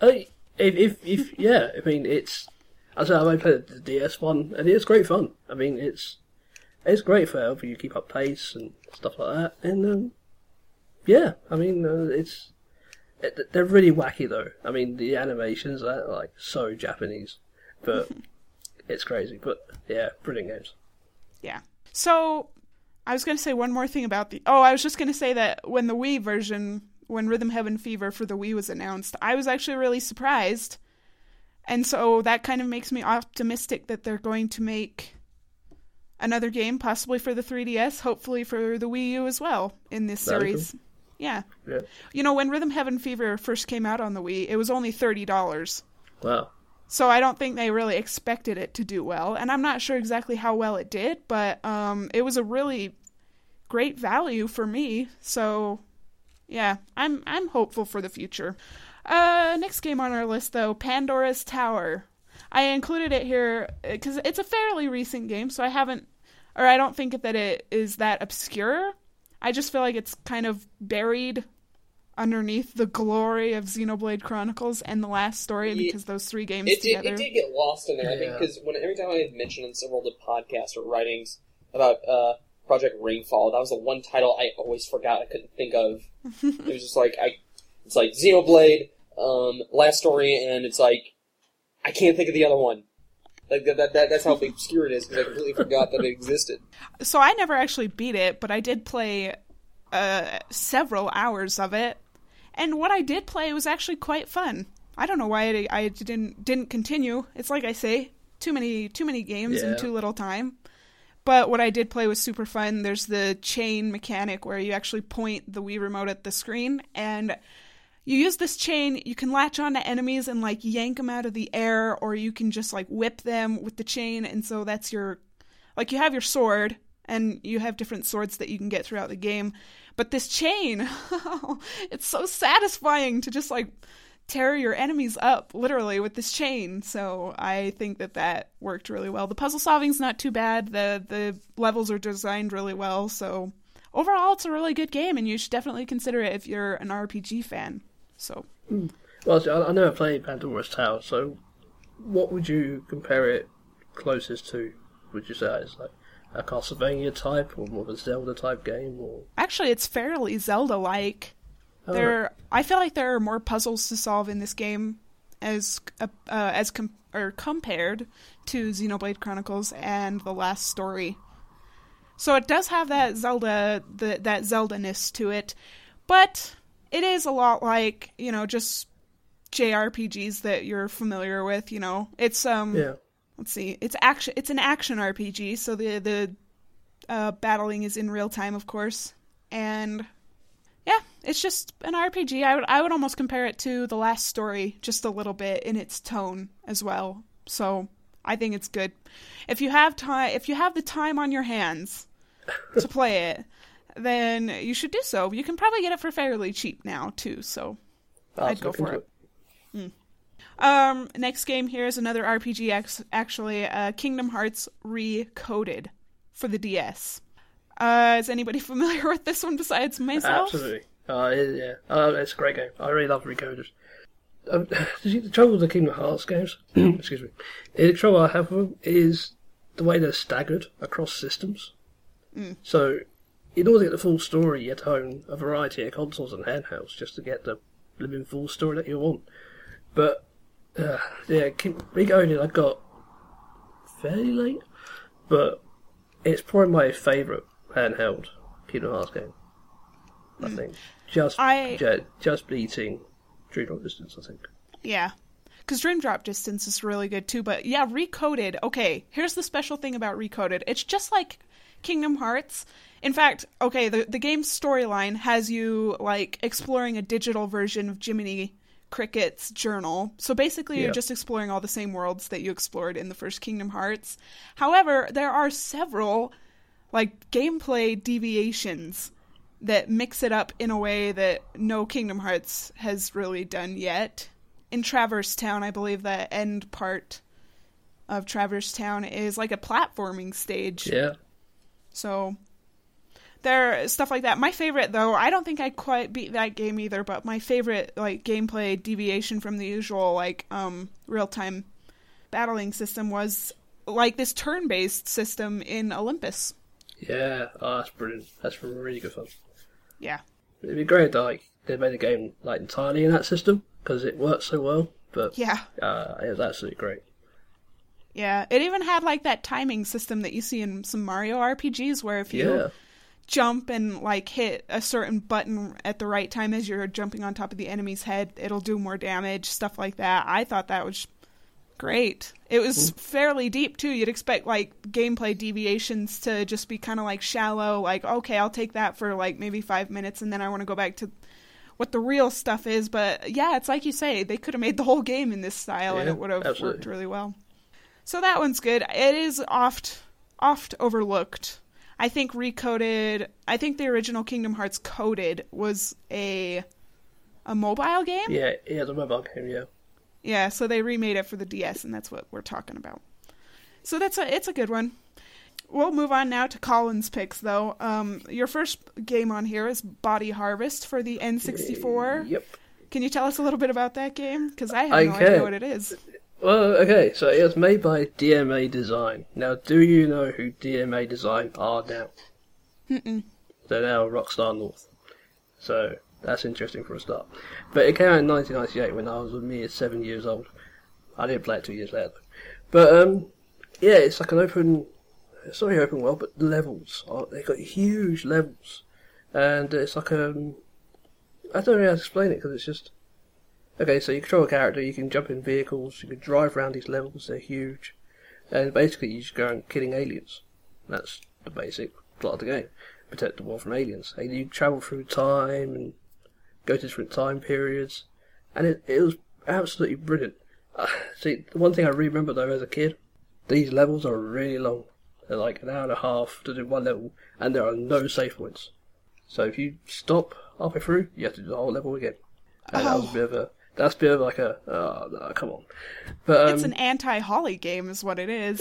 S4: If yeah, I mean, I might play the DS one, and it's great fun. I mean, it's great for helping you keep up pace and stuff like that. And yeah, I mean, they're really wacky though. I mean, the animations are like so Japanese, but it's crazy. But yeah, brilliant games.
S2: Yeah. So I was going to say one more thing about I was just going to say that when the Wii version, when Rhythm Heaven Fever for the Wii was announced, I was actually really surprised. And so that kind of makes me optimistic that they're going to make another game, possibly for the 3DS, hopefully for the Wii U as well, in this series. Cool. Yeah. You know, when Rhythm Heaven Fever first came out on the Wii, it was only $30.
S4: Wow.
S2: So I don't think they really expected it to do well. And I'm not sure exactly how well it did, but it was a really great value for me. So, yeah, I'm hopeful for the future. Next game on our list, though, Pandora's Tower. I included it here because it's a fairly recent game, so I don't think that it is that obscure. I just feel like it's kind of buried underneath the glory of Xenoblade Chronicles and The Last Story, because those three games together.
S3: It did get lost in there, I think, because every time I had mentioned on several of the podcasts or writings about Project Rainfall, that was the one title I always forgot I couldn't think of. It was just like, it's like Xenoblade, Last Story, and it's like, I can't think of the other one. Like that's how obscure it is, because I completely forgot that it existed.
S2: So I never actually beat it, but I did play several hours of it, and what I did play was actually quite fun. I don't know why I didn't continue. It's like I say, too many games in too little time. But what I did play was super fun. There's the chain mechanic where you actually point the Wii remote at the screen, and you use this chain, you can latch onto enemies and like yank them out of the air, or you can just like whip them with the chain, and so that's you have your sword, and you have different swords that you can get throughout the game. But this chain, it's so satisfying to just like tear your enemies up, literally, with this chain. So I think that worked really well. The puzzle solving's not too bad. The levels are designed really well. So overall, it's a really good game, and you should definitely consider it if you're an RPG fan. So,
S4: well, I never played Pandora's Tower. So, what would you compare it closest to? Would you say it's like a Castlevania type, or more of a Zelda type game? Or
S2: actually, it's fairly Zelda-like. I feel like there are more puzzles to solve in this game as compared to Xenoblade Chronicles and The Last Story. So it does have that Zelda-ness to it, but it is a lot like, just JRPGs that you're familiar with. It's let's see, it's an action RPG, so the battling is in real time, of course, and yeah, it's just an RPG. I would almost compare it to The Last Story, just a little bit in its tone as well. So I think it's good. If you have the time on your hands to play it, then you should do so. You can probably get it for fairly cheap now too. So I'd go for it. Next game here is another RPG. Actually, Kingdom Hearts Recoded for the DS. Is anybody familiar with this one besides myself?
S4: Absolutely. Yeah. It's a great game. I really love Recoded. The trouble with the Kingdom Hearts games, excuse me, the trouble I have with them is the way they're staggered across systems. So, in order to get the full story, you have to own a variety of consoles and handhelds just to get the living full story that you want. But, Recoded I got fairly late, but it's probably my favourite handheld Kingdom Hearts game. I think just beating Dream Drop Distance, I think.
S2: Yeah, because Dream Drop Distance is really good too. But yeah, Recoded. Okay, here's the special thing about Recoded. It's just like Kingdom Hearts. In fact, okay, the game's storyline has you like exploring a digital version of Jiminy Cricket's journal. So basically, you're
S4: Yeah.
S2: just exploring all the same worlds that you explored in the first Kingdom Hearts. However, there are several like gameplay deviations that mix it up in a way that no Kingdom Hearts has really done yet. In Traverse Town, I believe the end part of Traverse Town is like a platforming stage.
S4: Yeah.
S2: So there stuff like that. My favorite, though, I don't think I quite beat that game either, but my favorite like gameplay deviation from the usual like real-time battling system was like this turn-based system in Olympus.
S4: Yeah. Oh, that's brilliant. That's really good fun.
S2: Yeah.
S4: It'd be great that like they made a game like entirely in that system because it works so well. But
S2: Yeah.
S4: it was absolutely great.
S2: Yeah. It even had like that timing system that you see in some Mario RPGs where if you jump and like hit a certain button at the right time as you're jumping on top of the enemy's head, it'll do more damage, stuff like that. I thought that was great. It was fairly deep too. You'd expect like gameplay deviations to just be kind of like shallow, like okay, I'll take that for like maybe 5 minutes and then I want to go back to what the real stuff is. But yeah, it's like you say, they could have made the whole game in this style and it would have worked really well. So that one's good. It is oft overlooked. I think Recoded, I think the original Kingdom Hearts Coded was a mobile game?
S4: Yeah, the mobile game, yeah.
S2: Yeah, so they remade it for the DS, and that's what we're talking about. So it's a good one. We'll move on now to Colin's picks, though. Your first game on here is Body Harvest for the N64.
S4: Yep.
S2: Can you tell us a little bit about that game? Because I have no idea what it is.
S4: Well, okay, so it was made by DMA Design. Now, do you know who DMA Design are now?
S2: Mm-mm.
S4: They're now Rockstar North. So, that's interesting for a start. But it came out in 1998 when I was a mere 7 years old. I didn't play it 2 years later. But, yeah, it's like an it's not really open world, but the levels, they've got huge levels. And it's like I don't know how to explain it, because it's just... Okay, so you control a character, you can jump in vehicles, you can drive around these levels, they're huge. And basically you just go around killing aliens. That's the basic plot of the game. Protect the world from aliens. And you travel through time and go to different time periods. And it was absolutely brilliant. See, the one thing I really remember though as a kid, these levels are really long. They're like an hour and a half to do one level, and there are no save points. So if you stop halfway through, you have to do the whole level again. And that was a bit of like a, oh, no, come on. But,
S2: it's an anti-Holly game is what it is.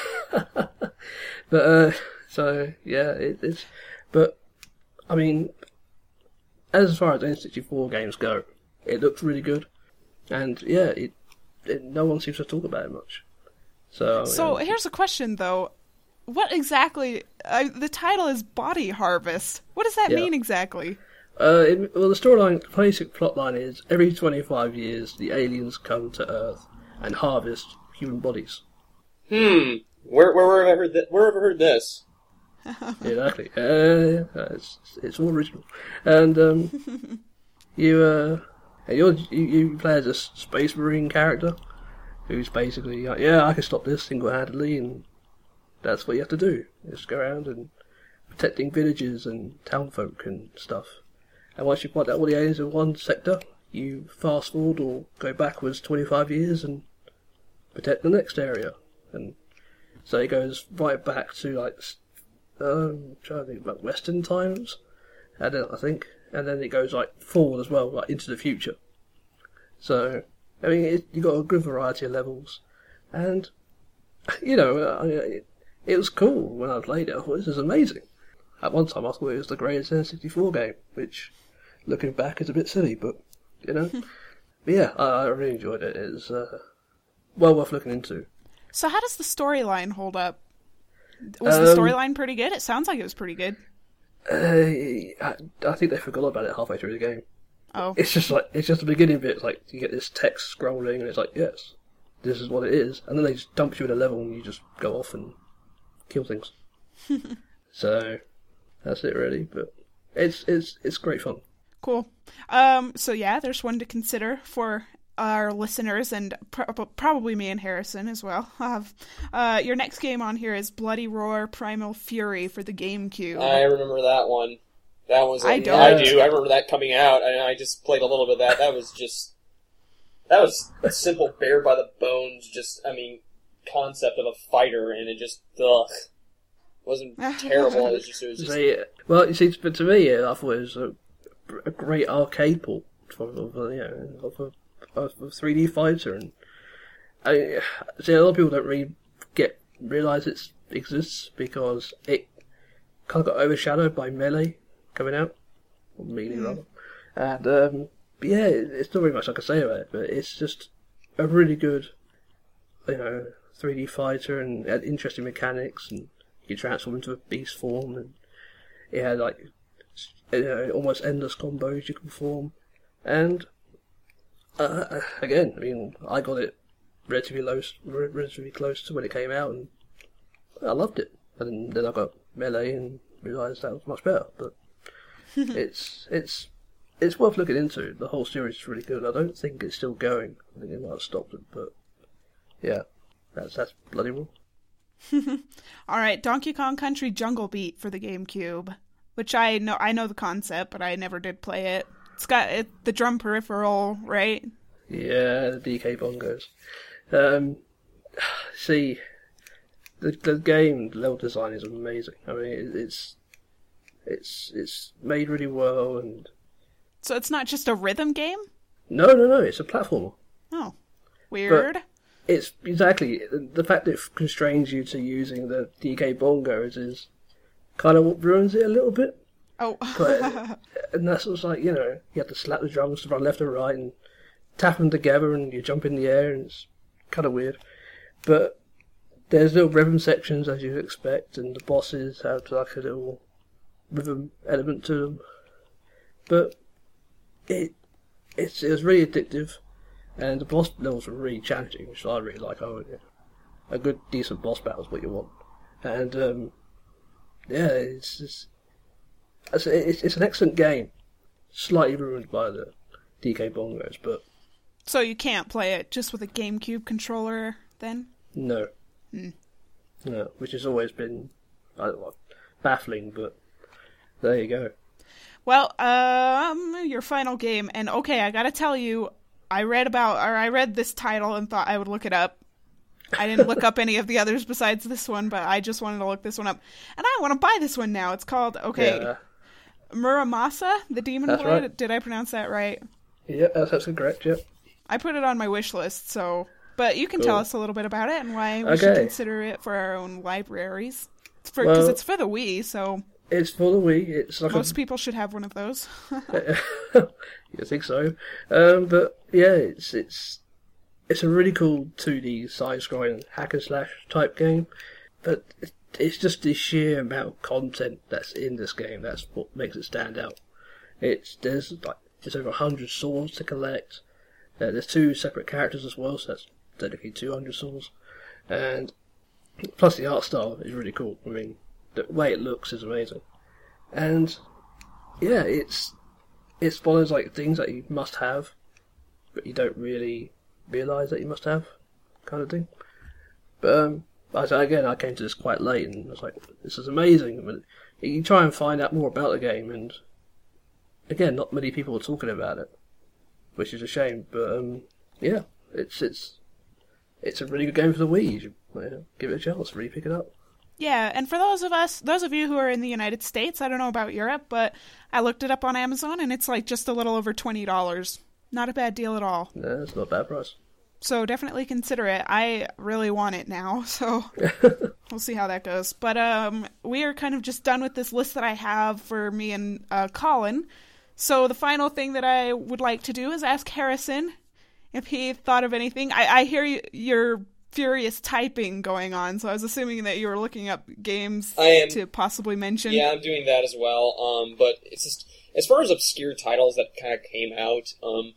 S4: But, so, yeah, it's, but, I mean, as far as N64 games go, it looks really good. And, yeah, no one seems to talk about it much. So
S2: here's a question, though. What exactly, the title is Body Harvest. What does that mean exactly?
S4: Well, the basic plotline is every 25 years the aliens come to Earth and harvest human bodies.
S3: Where have I heard this?
S4: Exactly. It's all original. And you play as a space marine character who's basically like, yeah, I can stop this single-handedly, and that's what you have to do. Just go around and protecting villages and townfolk and stuff. And once you've got all the aliens in one sector, you fast forward or go backwards 25 years and protect the next area. And so it goes right back to like, I'm trying to think about Western times, and then it goes like forward as well, like into the future. So, I mean, you got a good variety of levels, and you know, it was cool when I played it. I thought this is amazing. At one time, I thought it was the greatest N64 game, which, looking back, is a bit silly, but, you know. But yeah, I really enjoyed it. It's well worth looking into.
S2: So how does the storyline hold up? Was the storyline pretty good? It sounds like it was pretty good.
S4: I think they forgot about it halfway through the game.
S2: Oh.
S4: It's just the beginning bit. It's like, you get this text scrolling, and it's like, yes, this is what it is. And then they just dump you in a level, and you just go off and kill things. So... that's it, really, but it's great fun.
S2: Cool. So yeah, there's one to consider for our listeners, and probably me and Harrison as well. Your next game on here is Bloody Roar Primal Fury for the GameCube.
S3: I remember that one. That was
S2: I do.
S3: I remember that coming out, and I just played a little bit of that. That was just That was a simple bare by the bones, concept of a fighter, and it just, wasn't terrible. It was just...
S4: So, well, you see, but to me, I thought it was a great arcade port of a 3D fighter, and I see a lot of people don't really realise it exists because it kind of got overshadowed by Melee coming out, or Melee rather, and but yeah, it's not very much I can say about it, but it's just a really good, 3D fighter and had interesting mechanics, and you could transform into a beast form, and it had almost endless combos you can perform, and again, I mean, I got it relatively close to when it came out, and I loved it. And then I got Melee and realised that was much better. But it's worth looking into. The whole series is really good. I don't think it's still going. I think they might have stopped it, but yeah, that's bloody well.
S2: All right, Donkey Kong Country Jungle Beat for the GameCube, which I know the concept, but I never did play it. It's got the drum peripheral, right? Yeah,
S4: the DK bongos. See, the game level design is amazing. I mean, it's made really well, and
S2: so it's not just a rhythm game?
S4: No, it's a platformer.
S2: Oh, weird.
S4: But it's exactly the fact that it constrains you to using the DK bongos is kind of what ruins it a little bit.
S2: Oh,
S4: and that's what's like, you have to slap the drums to run left and right and tap them together, and you jump in the air, and it's kind of weird. But there's little rhythm sections as you'd expect, and the bosses have like a little rhythm element to them. But it was really addictive, and the boss levels were really challenging, which I really like. A good, decent boss battle is what you want. And it's an excellent game. Slightly ruined by the DK bongos, but...
S2: So you can't play it just with a GameCube controller, then?
S4: No. No, which has always been baffling, but there you go.
S2: Well, your final game, and okay, I gotta tell you, I read this title and thought I would look it up. I didn't look up any of the others besides this one, but I just wanted to look this one up. And I want to buy this one now. It's called, Muramasa, the Demon Blade. Right. Did I pronounce that right?
S4: Yeah, that's absolutely correct, yep.
S2: I put it on my wish list, but you can tell us a little bit about it and why we should consider it for our own libraries. Because it's for the Wii, so...
S4: It's for the Wii. It's like
S2: most people should have one of those.
S4: You think so? But yeah, it's a really cool 2D side-scrolling hack and slash type game. But it's just the sheer amount of content that's in this game that's what makes it stand out. There's over 100 swords to collect. There's 2 separate characters as well, so that's technically 200 swords. And plus the art style is really cool. I mean, the way it looks is amazing. And yeah, it's one of those like things that you must have, but you don't really realise that you must have, kind of thing. But I came to this quite late, and I was like, this is amazing. But you try and find out more about the game, and again, not many people are talking about it, which is a shame. But yeah, it's a really good game for the Wii. You should give it a chance, really pick it up.
S2: Yeah, and for those of you who are in the United States, I don't know about Europe, but I looked it up on Amazon, and it's like just a little over $20. Not a bad deal at all.
S4: No, it's not a bad price.
S2: So definitely consider it. I really want it now, so we'll see how that goes. But we are kind of just done with this list that I have for me and Colin. So the final thing that I would like to do is ask Harrison if he thought of anything. I hear your furious typing going on, so I was assuming that you were looking up games to possibly mention.
S3: Yeah, I'm doing that as well. But it's just, as far as obscure titles that kind of came out,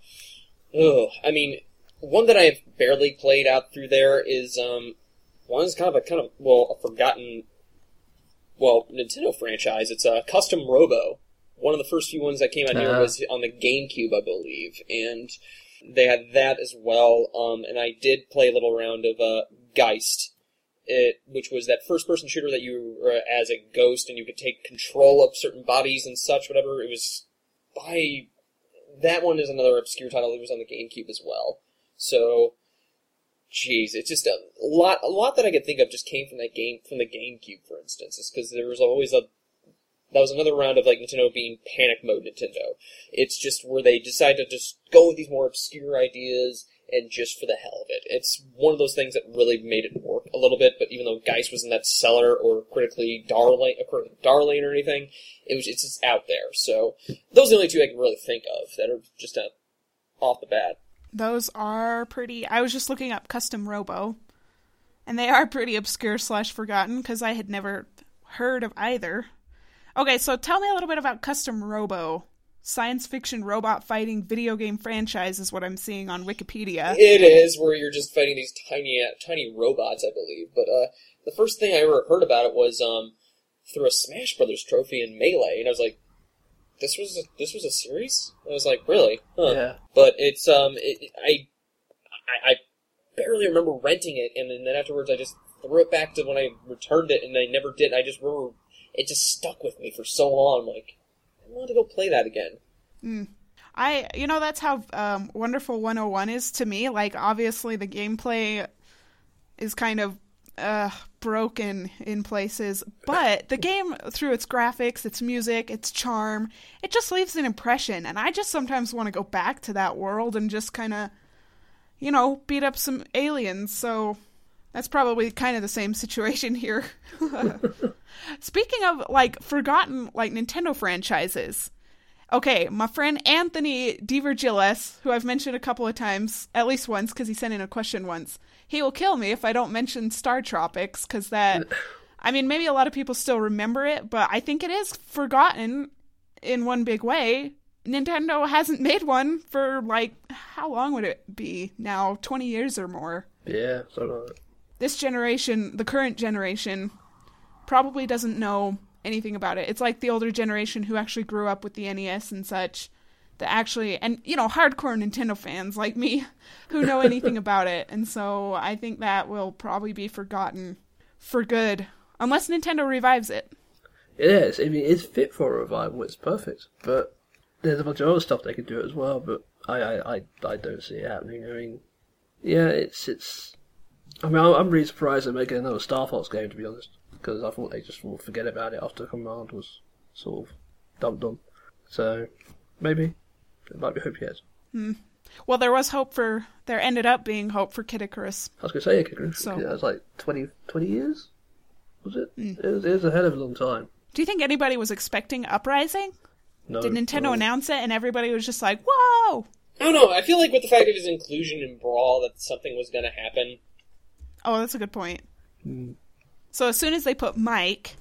S3: I mean, one that I've barely played out through there is one is kind of a forgotten Nintendo franchise. It's a Custom Robo. One of the first few ones that came out here was on the GameCube, I believe, and they had that as well. And I did play a little round of Geist, which was that first-person shooter that you were as a ghost and you could take control of certain bodies and such, whatever. It was that one is another obscure title that was on the GameCube as well. So, geez, it's just a lot that I could think of just came from that game, from the GameCube, for instance. It's because there was always that was another round of, like, Nintendo being panic mode Nintendo. It's just where they decide to just go with these more obscure ideas and just for the hell of it. It's one of those things that really made it work a little bit, but even though Geist wasn't that stellar or critically darling or anything, it's just out there. So, those are the only two I can really think of that are just off the bat.
S2: Those are pretty... I was just looking up Custom Robo, and they are pretty obscure / forgotten, because I had never heard of either. Okay, so tell me a little bit about Custom Robo. Science fiction robot fighting video game franchise is what I'm seeing on Wikipedia.
S3: It is, where you're just fighting these tiny robots, I believe. But the first thing I ever heard about it was through a Smash Brothers trophy in Melee, and I was like, this was a series? I was like, really? Huh. Yeah. But it's I barely remember renting it, and then afterwards I just threw it back to when I returned it, and I never did. I just remember it just stuck with me for so long. I'm like, I want to go play that again.
S2: That's how Wonderful 101 is to me. Like, obviously the gameplay is kind of broken in places, but the game, through its graphics, its music, its charm, it just leaves an impression, and I just sometimes want to go back to that world and just kind of, beat up some aliens, so that's probably kind of the same situation here. Speaking of, forgotten, Nintendo franchises, okay, my friend Anthony DiVirgilis, who I've mentioned a couple of times, at least once, because he sent in a question once, he will kill me if I don't mention Star Tropics, because that... I mean, maybe a lot of people still remember it, but I think it is forgotten in one big way. Nintendo hasn't made one for, how long would it be now? 20 years or more.
S4: Yeah, something like that.
S2: This generation, the current generation, probably doesn't know anything about it. It's like the older generation who actually grew up with the NES and such, that actually, and, hardcore Nintendo fans like me, who know anything about it. And so I think that will probably be forgotten for good. Unless Nintendo revives it.
S4: It is. I mean, it's fit for a revival. It's perfect. But there's a bunch of other stuff they could do as well. But I don't see it happening. I mean, yeah, it's. I mean, I'm really surprised they're making another Star Fox game, to be honest, because I thought they just would forget about it after Command was sort of dumped on. So maybe there might be hope yet.
S2: Well, there was hope for. There ended up being hope for Kid Icarus.
S4: I was going to say Kid Icarus.
S2: So.
S4: Yeah, it was like 20 years. Was it? It was a hell of a long time.
S2: Do you think anybody was expecting Uprising?
S4: No.
S2: Did Nintendo announce it and everybody was just like, whoa?
S3: I don't know. I feel like with the fact of his inclusion in Brawl that something was going to happen.
S2: Oh, that's a good point. So as soon as they put Mike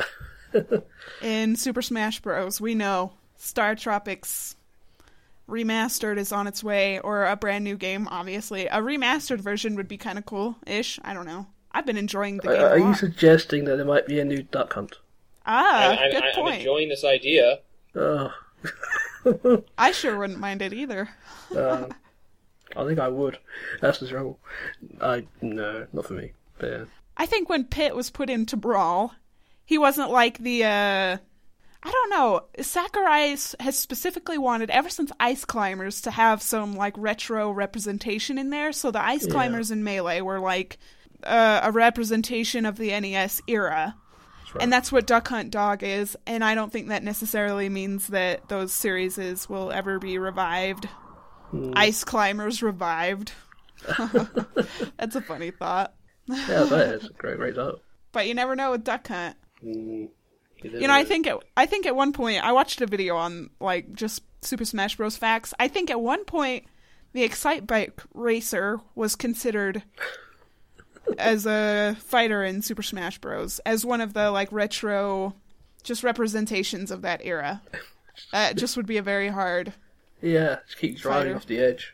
S2: in Super Smash Bros., we know Star Tropics Remastered is on its way, or a brand new game, obviously. A remastered version would be kind of cool-ish. I don't know. I've been enjoying the game a lot.
S4: Are you suggesting that there might be a new Duck Hunt?
S2: Good point.
S3: I'm enjoying this idea.
S4: Oh.
S2: I sure wouldn't mind it either.
S4: I think I would. That's the trouble. No, not for me. But yeah.
S2: I think when Pit was put into Brawl, he wasn't like the, I don't know, Sakurai has specifically wanted, ever since Ice Climbers, to have some, retro representation in there, so the Ice Climbers in Melee were, a representation of the NES era. Right. And that's what Duck Hunt Dog is, and I don't think that necessarily means that those series will ever be revived. Ice Climbers revived. That's a funny thought.
S4: Yeah, that is a great thought.
S2: But you never know with Duck Hunt. I think at one point, I watched a video on, just Super Smash Bros. Facts. I think at one point, the Excitebike Racer was considered as a fighter in Super Smash Bros. As one of the, retro, just representations of that era. It just would be a very hard...
S4: Yeah, just keep driving off the edge.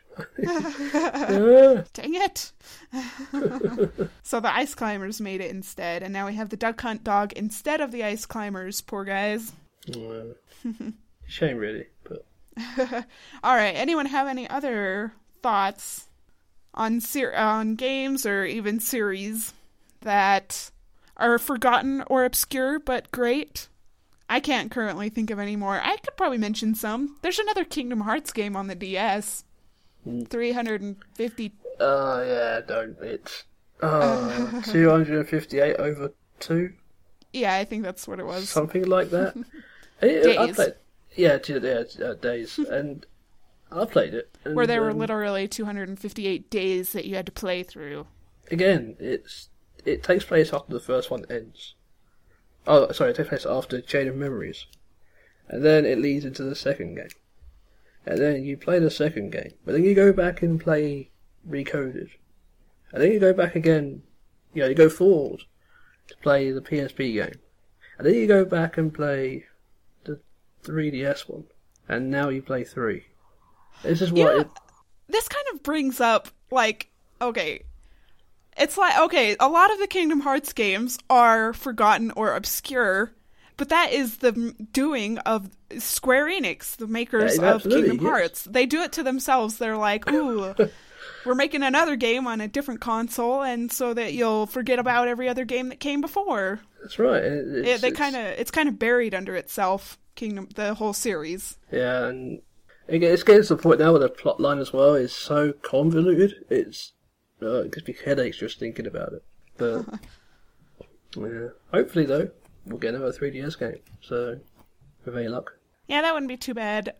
S2: Dang it! So the Ice Climbers made it instead, and now we have the Duck Hunt Dog instead of the Ice Climbers. Poor guys.
S4: Shame, really. But
S2: all right. Anyone have any other thoughts on games or even series that are forgotten or obscure but great? I can't currently think of any more. I could probably mention some. There's another Kingdom Hearts game on the DS. 350.
S4: Oh, yeah, don't. It's 258 over 2?
S2: Yeah, I think that's what it was.
S4: Something like that.
S2: Days.
S4: Days. And I played it. And,
S2: where there were literally 258 days that you had to play through.
S4: Again, it takes place after the first one ends. Oh, sorry, it takes place after Chain of Memories. And then it leads into the second game. And then you play the second game. But then you go back and play Recoded. And then you go back again, you go forward to play the PSP game. And then you go back and play the 3DS one. And now you play 3. This is what
S2: this kind of brings up, like, okay, it's like, okay, a lot of the Kingdom Hearts games are forgotten or obscure, but that is the doing of Square Enix, the makers of Kingdom Hearts. They do it to themselves. They're like, ooh, we're making another game on a different console, and so that you'll forget about every other game that came before.
S4: That's right.
S2: It's kind of buried under itself, the whole series.
S4: Yeah, and it's getting to the point now where the plot line as well is so convoluted. It gives me headaches just thinking about it. But yeah, hopefully though, we'll get another 3DS game. So, with any luck.
S2: Yeah, that wouldn't be too bad.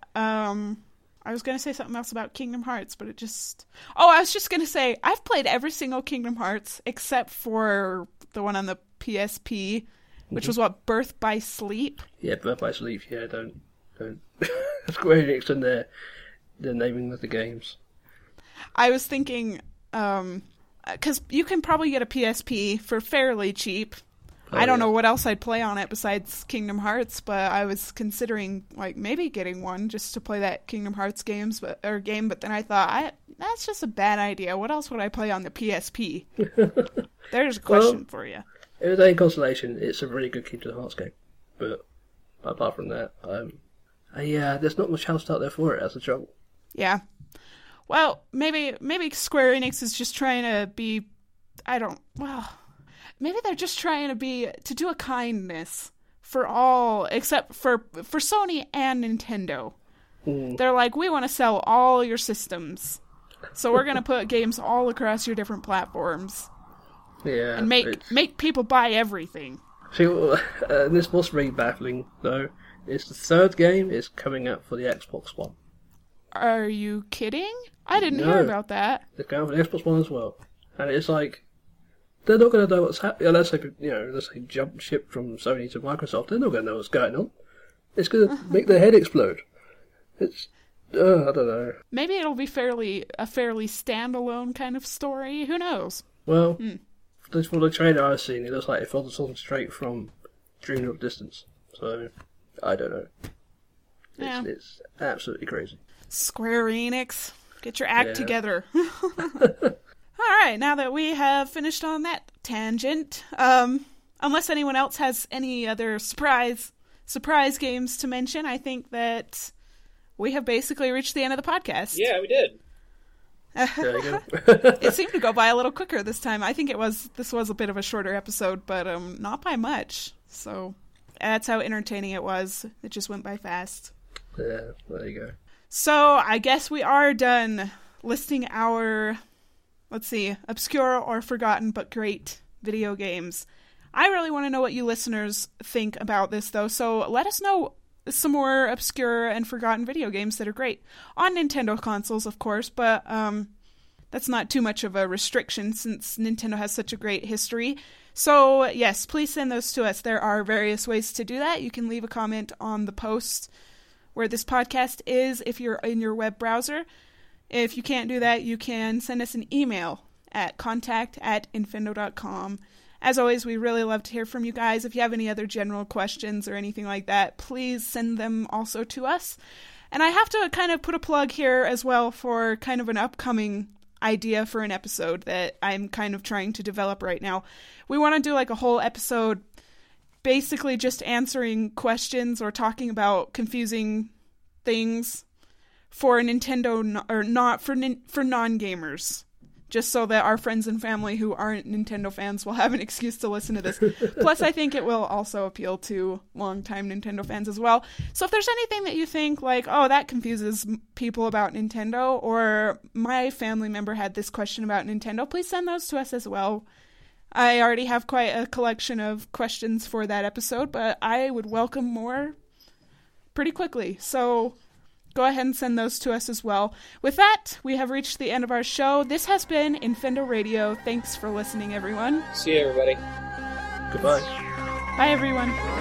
S2: I was going to say something else about Kingdom Hearts, but it just... Oh, I was just going to say, I've played every single Kingdom Hearts except for the one on the PSP, which was what, Birth by Sleep?
S4: Yeah, Birth by Sleep, yeah, don't. Square Enix and their naming of the games.
S2: I was thinking, because you can probably get a PSP for fairly cheap. I don't know what else I'd play on it besides Kingdom Hearts, but I was considering like maybe getting one just to play that Kingdom Hearts game. But then I thought that's just a bad idea. What else would I play on the PSP? There's a question for you.
S4: If it's any consolation, it's a really good Kingdom Hearts game. But apart from that, there's not much else out there for it. That's the trouble.
S2: Yeah. Well, maybe Square Enix is just trying to be. Maybe they're just trying to do a kindness for all, except for Sony and Nintendo. They're like, we want to sell all your systems, so we're going to put games all across your different platforms.
S4: Yeah,
S2: and make people buy everything.
S4: See, this was really baffling, though. It's the third game is coming out for the Xbox One.
S2: Are you kidding? I didn't hear about that.
S4: They're going for the Xbox One as well. And it's like, they're not going to know what's happening. Let's say jump ship from Sony to Microsoft. They're not going to know what's going on. It's going to make their head explode. It's, I don't know.
S2: Maybe it'll be a fairly standalone kind of story. Who knows?
S4: Well, for the trailer I've seen, it looks like it follows something straight from Dream of Distance. So, I don't know. It's absolutely crazy.
S2: Square Enix, get your act together. All right, now that we have finished on that tangent, unless anyone else has any other surprise games to mention, I think that we have basically reached the end of the podcast.
S3: Yeah, we did.
S2: It seemed to go by a little quicker this time. I think this was a bit of a shorter episode, but not by much. So that's how entertaining it was. It just went by fast.
S4: Yeah, there you go.
S2: So I guess we are done listing our, obscure or forgotten but great video games. I really want to know what you listeners think about this, though, so let us know some more obscure and forgotten video games that are great. On Nintendo consoles, of course, but that's not too much of a restriction since Nintendo has such a great history. So, yes, please send those to us. There are various ways to do that. You can leave a comment on the post where this podcast is if you're in your web browser. If you can't do that, you can send us an email at contact@infendo.com. As always, we really love to hear from you guys. If you have any other general questions or anything like that, please send them also to us. And I have to kind of put a plug here as well for kind of an upcoming idea for an episode that I'm kind of trying to develop right now. We want to do like a whole episode basically just answering questions or talking about confusing things for Nintendo, or not for non-gamers. just so that our friends and family who aren't Nintendo fans will have an excuse to listen to this. Plus, I think it will also appeal to longtime Nintendo fans as well. So if there's anything that you think like, oh, that confuses people about Nintendo, or my family member had this question about Nintendo, please send those to us as well. I already have quite a collection of questions for that episode, but I would welcome more pretty quickly. So go ahead and send those to us as well. With that, we have reached the end of our show. This has been Infendo Radio. Thanks for listening, everyone.
S3: See you, everybody.
S4: Goodbye.
S2: Bye, everyone.